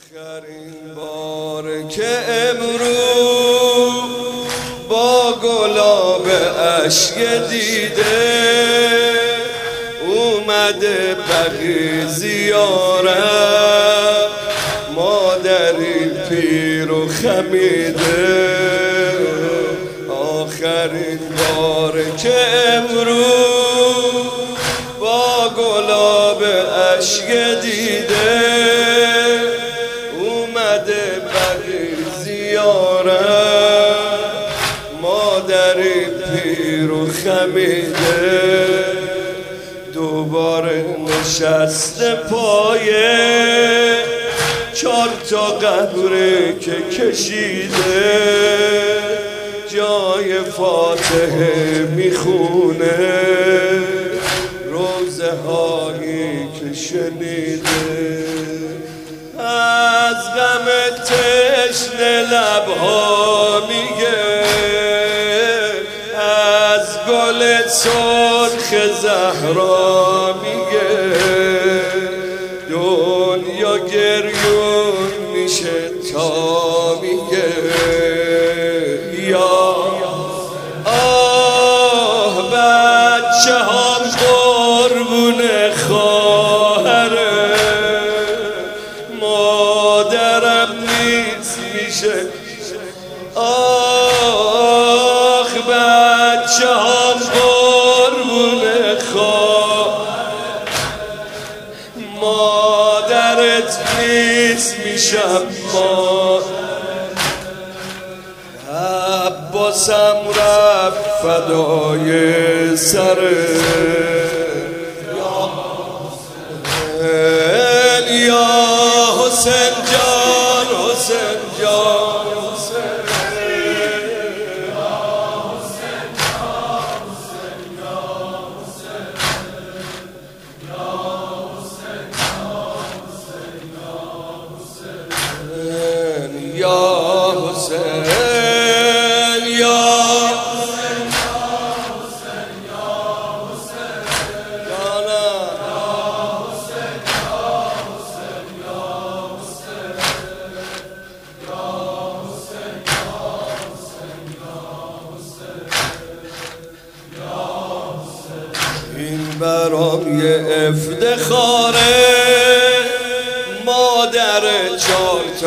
آخرین بار که امروز با گلاب اشک دیده اومده بقی زیارت، مادری پیر و خمیده. آخرین بار که امروز با گلاب اشک دیده اومده بقی زیارت، مادری پیر و خمیده. دوباره نشسته پایه 4 تا قبره که کشیده، جای فاتحه میخونه روزه هایی که شنیده. از غم تشنه لبها میگه، از گل سرخ زهرا میگه، دنیا گریون میشه تا میگه یا آه بچه هم قربون خواهره، مادرم نیست میشه. آخ بچه هم قربون خواهره، مادرت نیست میشم. عباسم رفت فدای سره، یا حسین جان، حسین جان، یا حسین برام یه افتخاره، مادر 4 تا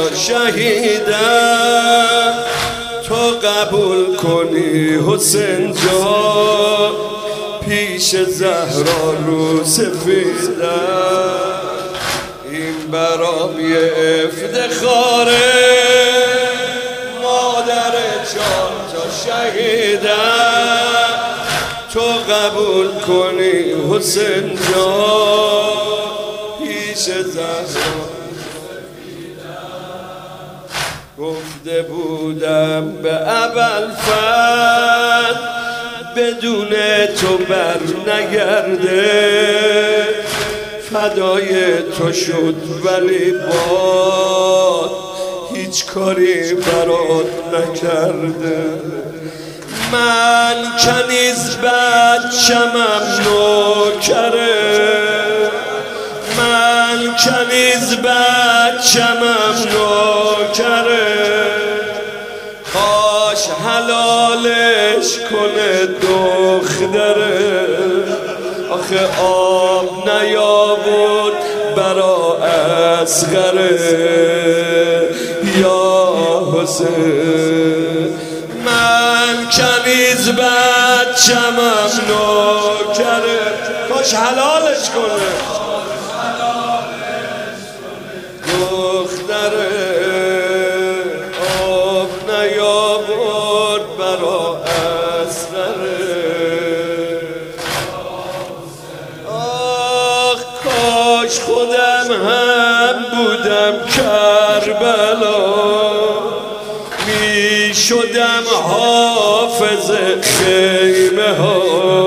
شهیدم، تو قبول کنی حسین جان پیش زهرا رو سفیدم. این برام یه افتخاره، مادر 4 تا شهیدم، تو قبول کنی حسین جان پیش زهرا. گفته بودم به ابوالفضل بدون تو بر نگرده، فدای تو شد ولی باد هیچ کاری برات نکرده. من کنیز بچمم نوکره، من کنیز بچمم نوکره، کاش حلالش کنه دختره. آخه آب نیاورد برا اصغره، یا حسین من کنیز بچمم نوکره، کاش حلالش کنه دختره. آب نیاورد برا اصغره. آخ کاش خودم هم بودم کربلا، می شدم حافظ خیمه ها،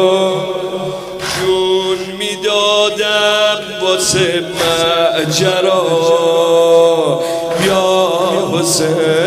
جون می دادم واسه ماجرا. یا حسین